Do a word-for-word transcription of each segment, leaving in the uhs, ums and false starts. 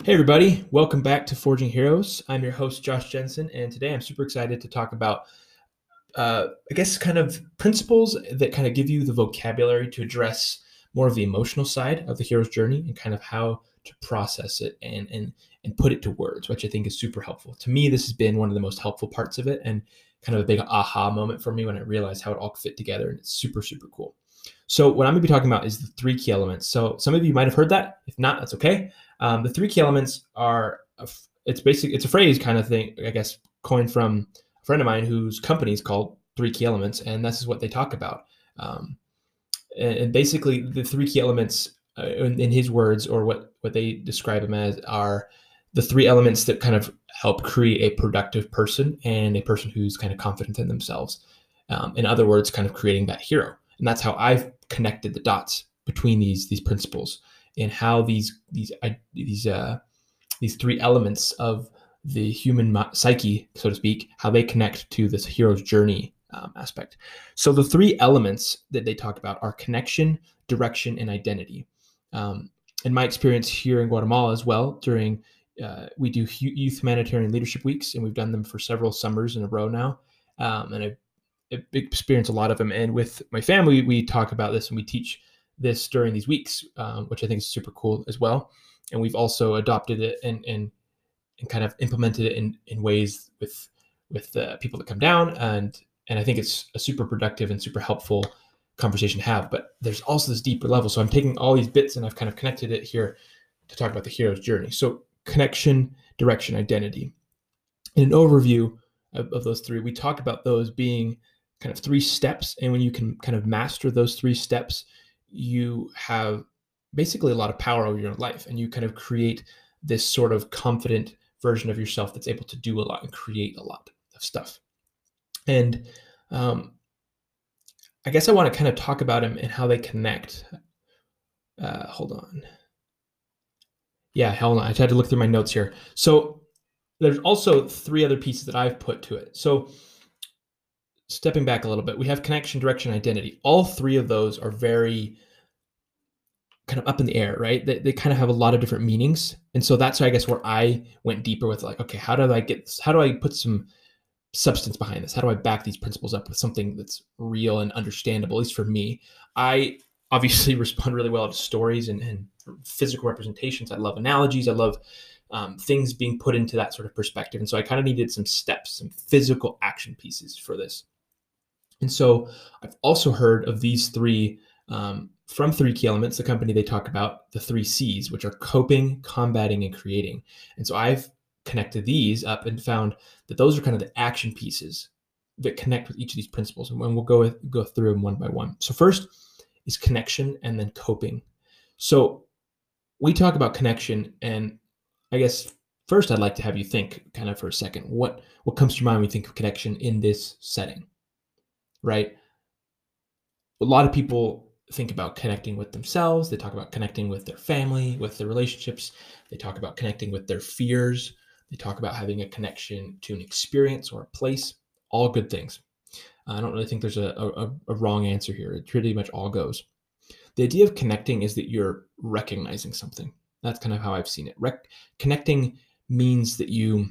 Hey everybody, welcome back to Forging Heroes. I'm your host Josh Jensen, and today I'm super excited to talk about, uh, I guess, kind of principles that kind of give you the vocabulary to address more of the emotional side of the hero's journey and kind of how to process it and and and put it to words, which I think is super helpful. To me, this has been one of the most helpful parts of it, and kind of a big aha moment for me when I realized how it all fit together, and it's super super cool. So what I'm going to be talking about is the three key elements. So some of you might have heard that. If not, that's okay. Um, the three key elements are, a, it's basic, it's a phrase kind of thing, I guess, coined from a friend of mine whose company is called Three Key Elements, and this is what they talk about. Um, and, and basically, the three key elements, uh, in, in his words, or what what they describe them as, are the three elements that kind of help create a productive person and a person who's kind of confident in themselves. Um, in other words, kind of creating that hero. And that's how I've connected the dots between these these principles and how these these these uh, these three elements of the human psyche, so to speak, how they connect to this hero's journey um, aspect. So the three elements that they talk about are connection, direction, and identity. Um, in my experience here in Guatemala as well, during uh, we do youth humanitarian leadership weeks, and we've done them for several summers in a row now, um, and I've experience a lot of them. And with my family, we talk about this and we teach this during these weeks, um, which I think is super cool as well. And we've also adopted it and and, and kind of implemented it in, in ways with with uh, people that come down. And and I think it's a super productive and super helpful conversation to have. But there's also this deeper level. So I'm taking all these bits and I've kind of connected it here to talk about the hero's journey. So connection, direction, identity. In an overview of, of those three, we talk about those being kind of three steps. And when you can kind of master those three steps, you have basically a lot of power over your life, and you kind of create this sort of confident version of yourself that's able to do a lot and create a lot of stuff. And um, I guess I want to kind of talk about them and how they connect. Uh, hold on. Yeah, hold on. I tried to look through my notes here. So there's also three other pieces that I've put to it. So stepping back a little bit, we have connection, direction, identity. All three of those are very kind of up in the air, right? They, they kind of have a lot of different meanings. And so that's, I guess, where I went deeper with like, okay, how do I get this? How do I put some substance behind this? How do I back these principles up with something that's real and understandable, at least for me? I obviously respond really well to stories and, and physical representations. I love analogies. I love um, things being put into that sort of perspective. And so I kind of needed some steps, some physical action pieces for this. And so I've also heard of these three um, from Three Key Elements, the company they talk about, the three C's, which are coping, combating, and creating. And so I've connected these up and found that those are kind of the action pieces that connect with each of these principles. And we'll go with, go through them one by one. So first is connection and then coping. So we talk about connection, and I guess first I'd like to have you think kind of for a second, what, what comes to your mind when you think of connection in this setting? Right? A lot of people think about connecting with themselves. They talk about connecting with their family, with their relationships. They talk about connecting with their fears. They talk about having a connection to an experience or a place. All good things. I don't really think there's a, a, a wrong answer here. It pretty much all goes. The idea of connecting is that you're recognizing something. That's kind of how I've seen it. Rec- connecting means that you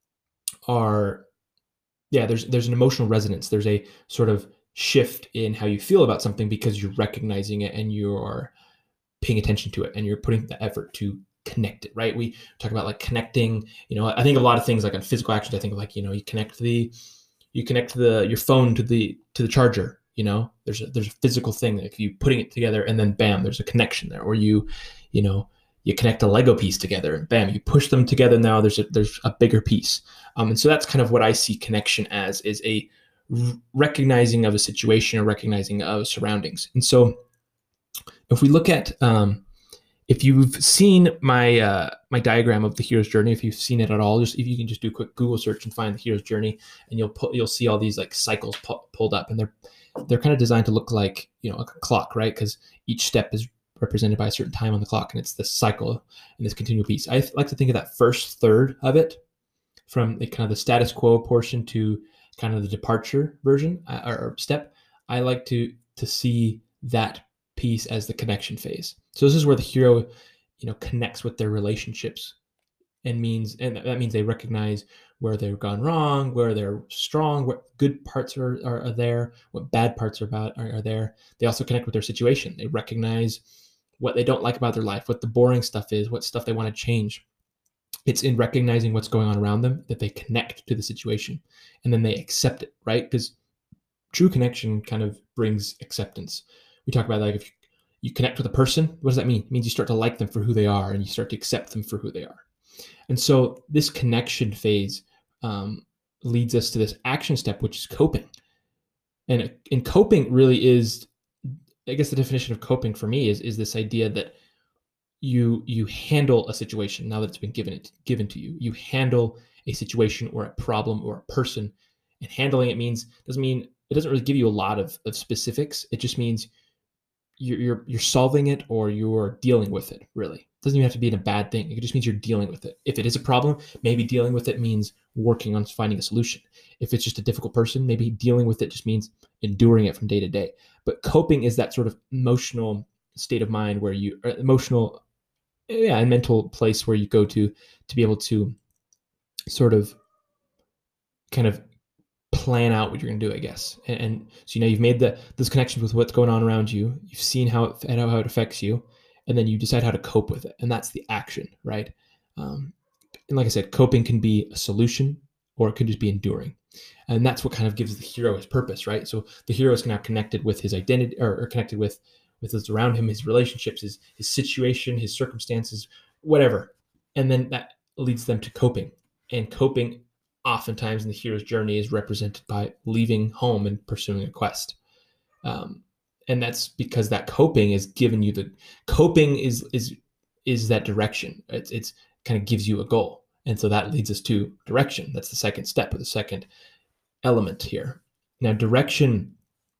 are Yeah, there's there's an emotional resonance. There's a sort of shift in how you feel about something because you're recognizing it and you're paying attention to it and you're putting the effort to connect it, right? We talk about like connecting, you know, I think a lot of things like on physical actions, I think of like, you know, you connect the you connect the your phone to the to the charger, you know, there's a there's a physical thing, like you putting it together and then bam, there's a connection there. Or you, you know, you connect a Lego piece together and bam, you push them together. Now there's a, there's a bigger piece. Um, and so that's kind of what I see connection as, is a r- recognizing of a situation or recognizing of surroundings. And so if we look at, um, if you've seen my uh, my diagram of the hero's journey, if you've seen it at all, just if you can just do a quick Google search and find the hero's journey, and you'll pu- you'll see all these like cycles pu- pulled up, and they're they're kind of designed to look like, you know, like a clock, right? Because each step is represented by a certain time on the clock, and it's this cycle and this continual piece. I like to think of that first third of it from the kind of the status quo portion to kind of the departure version uh, or, or step. I like to to see that piece as the connection phase. So this is where the hero, you know, connects with their relationships and means, and that means they recognize where they've gone wrong, where they're strong, what good parts are, are, are there, what bad parts are about are, are there. They also connect with their situation. They recognize what they don't like about their life, what the boring stuff is, what stuff they want to change. It's in recognizing what's going on around them that they connect to the situation, and then they accept it, right? Because true connection kind of brings acceptance. We talk about, like, if you connect with a person, what does that mean? It means you start to like them for who they are, and you start to accept them for who they are. And so this connection phase um, leads us to this action step, which is coping. And in coping really is, I guess the definition of coping for me is, is this idea that you you handle a situation now that it's been given it given to you. You handle a situation or a problem or a person, and handling it means doesn't mean it doesn't really give you a lot of, of specifics. It just means you're, you're you're solving it, or you're dealing with it. Really, it doesn't even have to be in a bad thing. It just means you're dealing with it. If it is a problem, maybe dealing with it means working on finding a solution. If it's just a difficult person, maybe dealing with it just means enduring it from day to day. But coping is that sort of emotional state of mind where you or emotional yeah, and mental place where you go to to be able to sort of kind of plan out what you're going to do, I guess. And, and so, you know, you've made the those connections with what's going on around you. You've seen how it how it affects you, and then you decide how to cope with it. And that's the action, right? Um, and like I said, coping can be a solution, or it could just be enduring. And that's what kind of gives the hero his purpose, right? So the hero is now connected with his identity, or, or connected with with those around him, his relationships, his his situation, his circumstances, whatever. And then that leads them to coping. And coping, oftentimes in the hero's journey, is represented by leaving home and pursuing a quest. Um, and that's because that coping is giving you the coping is is is that direction. It's it's kind of gives you a goal. And so that leads us to direction. That's the second step, or the second element here. Now, direction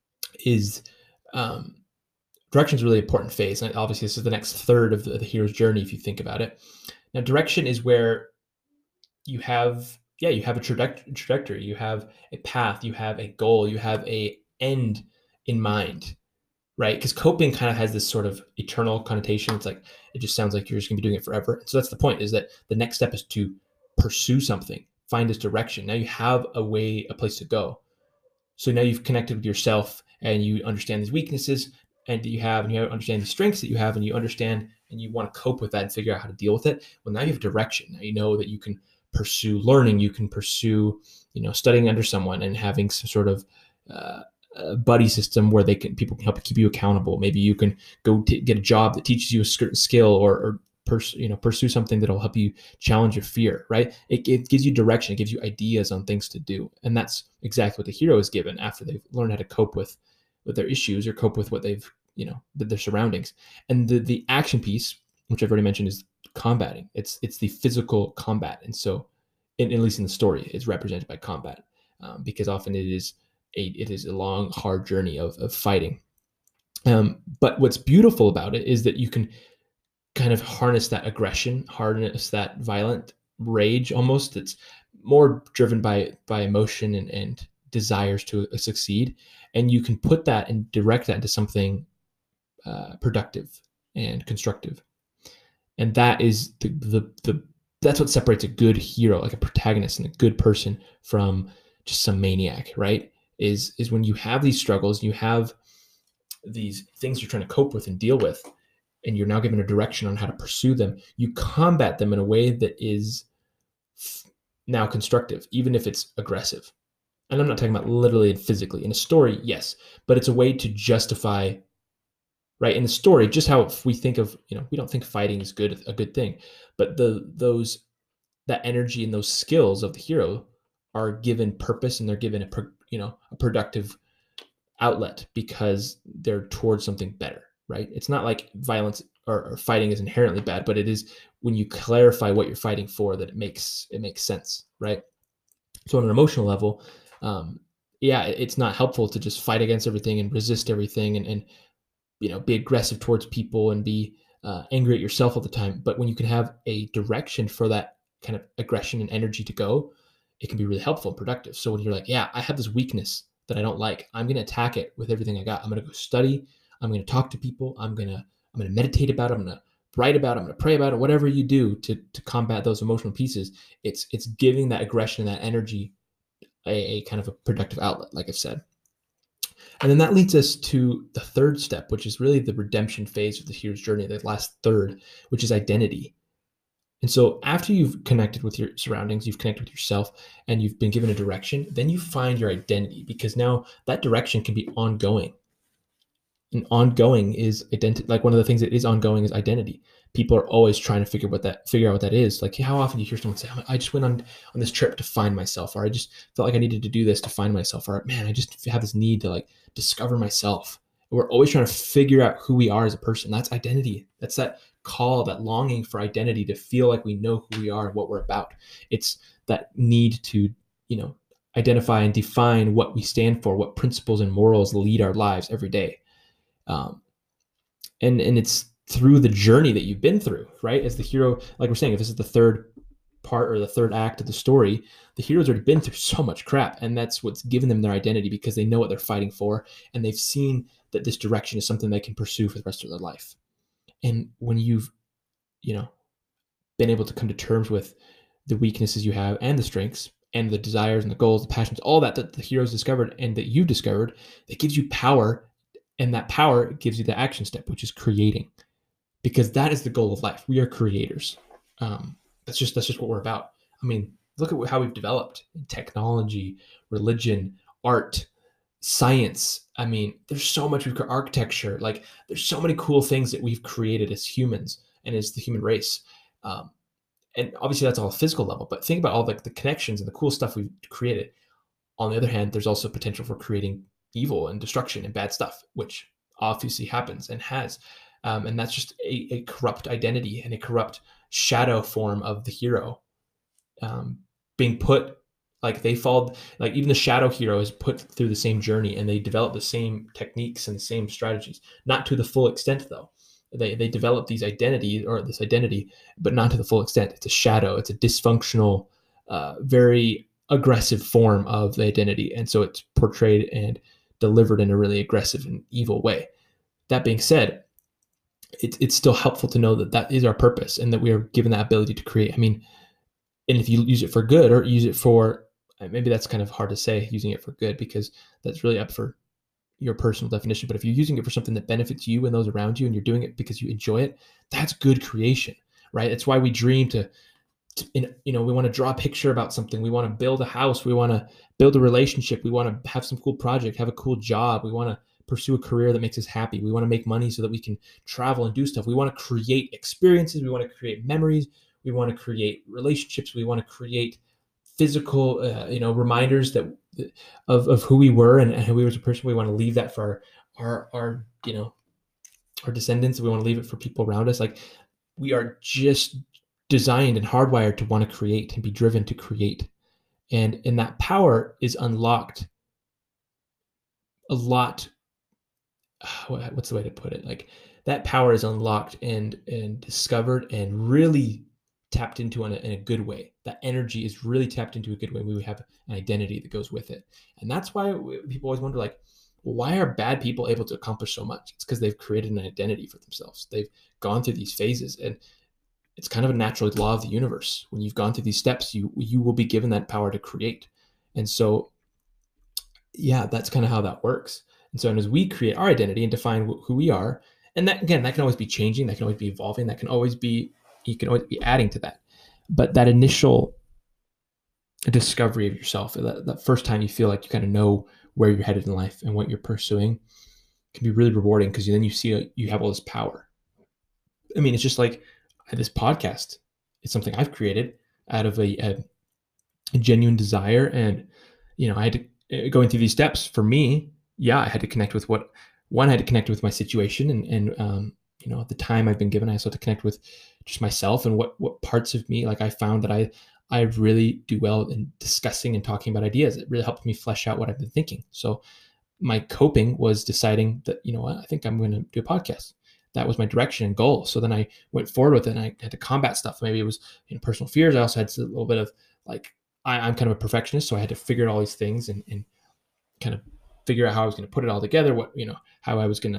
is um, direction is a really important phase. And obviously, this is the next third of the, the hero's journey, if you think about it. Now, direction is where you have, yeah, you have a traje- trajectory, you have a path, you have a goal, you have a end in mind, right? Because coping kind of has this sort of eternal connotation. It's like, it just sounds like you're just gonna be doing it forever. So that's the point, is that the next step is to pursue something, find this direction. Now you have a way, a place to go. So now you've connected with yourself, and you understand these weaknesses and that you have, and you understand the strengths that you have, and you understand, and you want to cope with that and figure out how to deal with it. Well, now you have direction. Now you know that you can pursue learning, you can pursue, you know, studying under someone and having some sort of uh, a buddy system where they can, people can help keep you accountable. Maybe you can go t- get a job that teaches you a certain skill, or, or pers- you know, pursue something that'll help you challenge your fear, right? It, it gives you direction. It gives you ideas on things to do. And that's exactly what the hero is given after they've learned how to cope with, with their issues, or cope with what they've, you know, their surroundings. And the, the action piece, which I've already mentioned, is combating. It's, it's the physical combat. And so in, at least in the story, it's represented by combat, um, because often it is a, it is a long, hard journey of, of fighting. Um, but what's beautiful about it is that you can kind of harness that aggression, harness that violent rage almost, that's more driven by, by emotion and, and desires to succeed. And you can put that and direct that into something uh, productive and constructive. And that is the, the, the, that's what separates a good hero, like a protagonist and a good person, from just some maniac, right? Is, is when you have these struggles, you have these things you're trying to cope with and deal with, and you're now given a direction on how to pursue them. You combat them in a way that is now constructive, even if it's aggressive. And I'm not talking about literally and physically. In a story, yes, but it's a way to justify, right? In the story, just how if we think of, you know, we don't think fighting is good, a good thing, but the those that energy and those skills of the hero are given purpose, and they're given a, you know, a productive outlet because they're towards something better, right? It's not like violence or, or fighting is inherently bad, but it is when you clarify what you're fighting for that it makes it makes sense, right? So on an emotional level, um, yeah, it's not helpful to just fight against everything and resist everything, and, and you know, be aggressive towards people and be uh, angry at yourself all the time. But when you can have a direction for that kind of aggression and energy to go, it can be really helpful and productive. So when you're like, yeah, I have this weakness that I don't like, I'm going to attack it with everything I got. I'm going to go study. I'm going to talk to people. I'm going to, I'm going to meditate about it. I'm going to write about it, I'm going to pray about it, whatever you do to, to combat those emotional pieces, it's, it's giving that aggression and that energy a, a kind of a productive outlet, like I've said. And then that leads us to the third step, which is really the redemption phase of the hero's journey, the last third, which is identity. And so after you've connected with your surroundings, you've connected with yourself, and you've been given a direction, then you find your identity, because now that direction can be ongoing. And ongoing is identity. Like one of the things that is ongoing is identity. People are always trying to figure what that figure out what that is. Like how often do you hear someone say, "I just went on on this trip to find myself," or "I just felt like I needed to do this to find myself," or "Man, I just have this need to like discover myself." We're always trying to figure out who we are as a person. That's identity. That's that call, that longing for identity, to feel like we know who we are and what we're about. It's that need to, you know, identify and define what we stand for, what principles and morals lead our lives every day. Um, and and it's through the journey that you've been through, right? As the hero, like we're saying, if this is the third part or the third act of the story, the hero's already been through so much crap, and that's what's given them their identity, because they know what they're fighting for, and they've seen that this direction is something they can pursue for the rest of their life. And when you've, you know, been able to come to terms with the weaknesses you have and the strengths and the desires and the goals, the passions, all that that the hero's discovered and that you discovered, it gives you power. And that power gives you the action step, which is creating, because that is the goal of life. We are creators. Um, that's just that's just what we're about. I mean, look at how we've developed in technology, religion, art, science. I mean, there's so much we've architecture. Like, there's so many cool things that we've created as humans and as the human race. Um, and obviously, that's all physical level. But think about all the, the connections and the cool stuff we've created. On the other hand, there's also potential for creating evil and destruction and bad stuff, which obviously happens and has. Um, and that's just a, a corrupt identity and a corrupt shadow form of the hero um, being put, like they fall, like even the shadow hero is put through the same journey, and they develop the same techniques and the same strategies, not to the full extent though. They, they develop these identities or this identity, but not to the full extent. It's a shadow. It's a dysfunctional, uh, very aggressive form of the identity. And so it's portrayed and delivered in a really aggressive and evil way. That being said, it, it's still helpful to know that that is our purpose and that we are given that ability to create. I mean, and if you use it for good or use it for, maybe that's kind of hard to say, using it for good, because that's really up for your personal definition. But if you're using it for something that benefits you and those around you, and you're doing it because you enjoy it, that's good creation, right? That's why we dream to, to in, you know, we want to draw a picture about something. We want to build a house. We want to build a relationship. We want to have some cool project, have a cool job. We want to pursue a career that makes us happy. We want to make money so that we can travel and do stuff. We want to create experiences. We want to create memories. We want to create relationships. We want to create physical, uh, you know, reminders that of, of who we were and, and who we were as a person. We want to leave that for our, our, our, you know, our descendants. We want to leave it for people around us. Like, we are just designed and hardwired to want to create and be driven to create. And, and that power is unlocked a lot. What's the way to put it? Like, that power is unlocked and, and discovered and really tapped into in a, in a good way. That energy is really tapped into a good way. We have an identity that goes with it. And that's why we, people always wonder, like, well, why are bad people able to accomplish so much? It's because they've created an identity for themselves. They've gone through these phases, and it's kind of a natural law of the universe. When you've gone through these steps, you, you will be given that power to create. And so, yeah, that's kind of how that works. And so, and as we create our identity and define who we are, and that, again, that can always be changing, that can always be evolving, that can always be, you can always be adding to that. But that initial discovery of yourself, that, that first time you feel like you kind of know where you're headed in life and what you're pursuing, can be really rewarding, because then you see you have all this power. I mean, it's just like this podcast. It's something I've created out of a, a, a genuine desire. And, you know, I had to, going through these steps for me, yeah, I had to connect with what, one, I had to connect with my situation and, and um, you know, at the time I've been given, I also had to connect with just myself and what, what parts of me, like I found that I, I really do well in discussing and talking about ideas. It really helped me flesh out what I've been thinking. So my coping was deciding that, you know what, I think I'm going to do a podcast. That was my direction and goal. So then I went forward with it, and I had to combat stuff. Maybe it was, you know, personal fears. I also had a little bit of like, I, I'm kind of a perfectionist. So I had to figure out all these things and, and kind of figure out how I was going to put it all together. What, you know, how I was going to,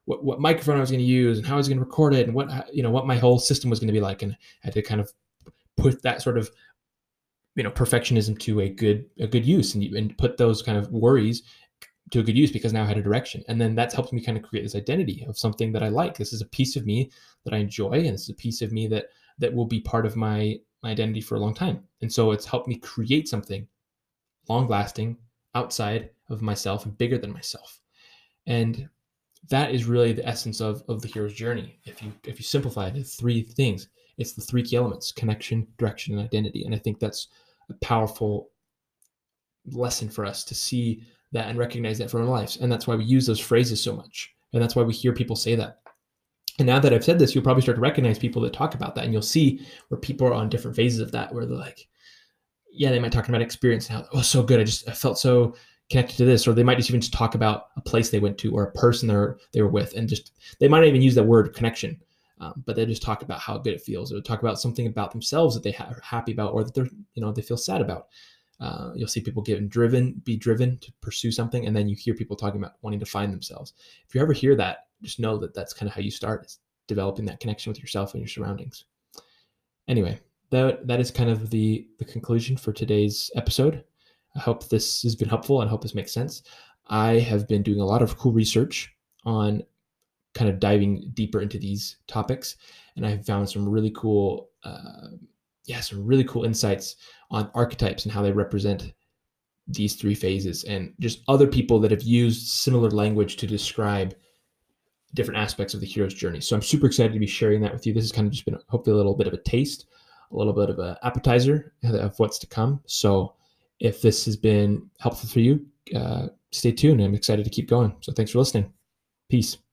what, what microphone I was going to use and how I was going to record it and what, you know, what my whole system was going to be like. And I had to kind of put that sort of, you know, perfectionism to a good, a good use, and, and put those kind of worries to a good use, because now I had a direction. And then that's helped me kind of create this identity of something that I like. This is a piece of me that I enjoy, and this is a piece of me that that will be part of my, my identity for a long time. And so it's helped me create something long lasting outside of myself and bigger than myself. And that is really the essence of, of the hero's journey. If you if you simplify it into three things, it's the three key elements: connection, direction, and identity. And I think that's a powerful lesson for us to see that and recognize that for our lives. And that's why we use those phrases so much. And that's why we hear people say that. And now that I've said this, you'll probably start to recognize people that talk about that, and you'll see where people are on different phases of that, where they're like, yeah, they might talk about experience and how, oh, so good. I just, I felt so connected to this. Or they might just even just talk about a place they went to or a person they're, they were with. And just, they might not even use that word connection, um, but they just talk about how good it feels. Or talk about something about themselves that they are happy about, or that they're, you know, they feel sad about. Uh, you'll see people getting driven, be driven to pursue something. And then you hear people talking about wanting to find themselves. If you ever hear that, just know that that's kind of how you start, is developing that connection with yourself and your surroundings. Anyway, that that is kind of the, the conclusion for today's episode. I hope this has been helpful, and I hope this makes sense. I have been doing a lot of cool research on kind of diving deeper into these topics, and I've found some really cool, uh, yeah, some really cool insights on archetypes and how they represent these three phases, and just other people that have used similar language to describe different aspects of the hero's journey. So I'm super excited to be sharing that with you. This has kind of just been hopefully a little bit of a taste, a little bit of an appetizer of what's to come. So if this has been helpful for you, uh, stay tuned. I'm excited to keep going. So thanks for listening. Peace.